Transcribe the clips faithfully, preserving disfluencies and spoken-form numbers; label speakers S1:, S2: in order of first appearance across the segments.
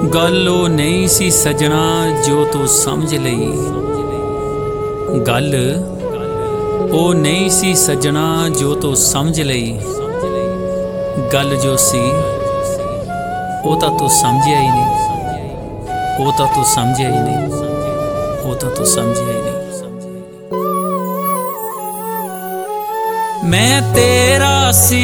S1: गल ओ नहीं सी सजना जो तू समझ लई। गल ओ नहीं सी सजना जो तू समझ लई। गल जो सी ओ तां तू समझिया ही नहीं, ओ तां तू समझिया ही नहीं, ओ तां तू समझिया ही नहीं। मैं तेरा सी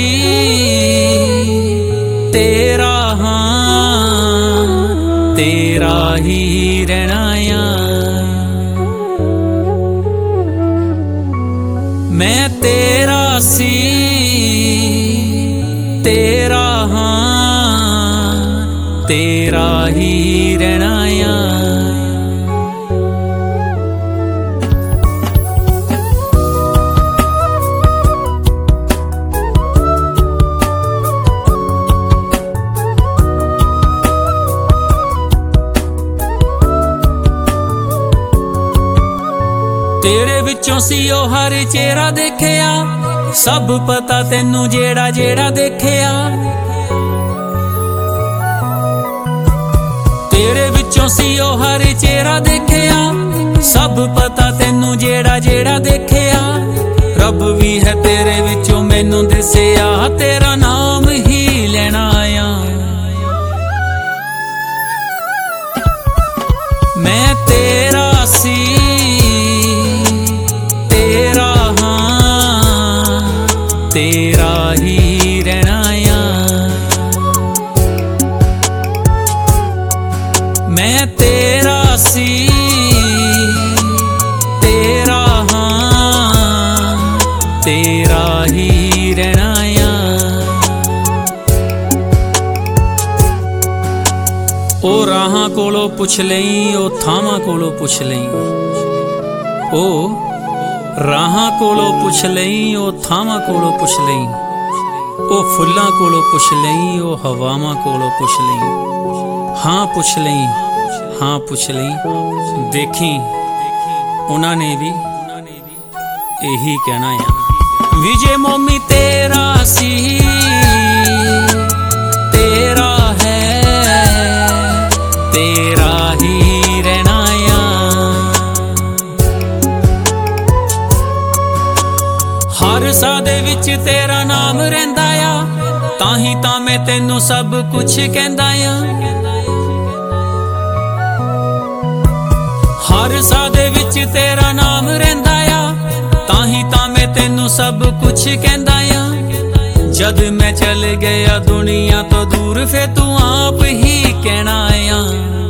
S1: तेरा हाँ तेरा ही रहना आ। मैं तेरा सी तेरा हाँ तेरा ही रहना आ। तेरे विचों सी ओ हर चेहरा देखिया, सब पता तेनू जेड़ा जेड़ा देखिया। तेरे विचों सी ओ हर चेहरा देखिया, सब पता तेनू जेड़ा जेड़ा देखिया। रब भी है तेरे विचों मैनू दसिया, तेरा नाम ही लेना आया। मैं तेरा सी तेरा हाँ तेरा ही रहना आ। मैं तेरा सी तेरा हाँ तेरा ही रहना आ। ओ राहां कोलों पुछ लई, ओ थावां कोलों पुछ लई। ओ राहां कोलों पुछ लई, ओ थावां कोलों पुछ लई। ओ फुल्लां कोलों पुछ लई, ओ हवावां कोलों पुछ लई। हाँ पुछ लई, हाँ पुछ लई। देखी उन्हां ने भी यही कहना है। विजय मोमी तेरा सी तेरा है तेरा ही रहना आ। हर साह दे विच तेरा नाम रहिंदा आ, ताही तां मैं तैनू सब कुछ कहंदा आ। हर साह दे विच तेरा नाम रहिंदा आ, ताही तां मैं तैनू सब कुछ कहंदा आ। जद मैं चल गया दुनिया तो दूर, फिर तू आप ही कहना आ।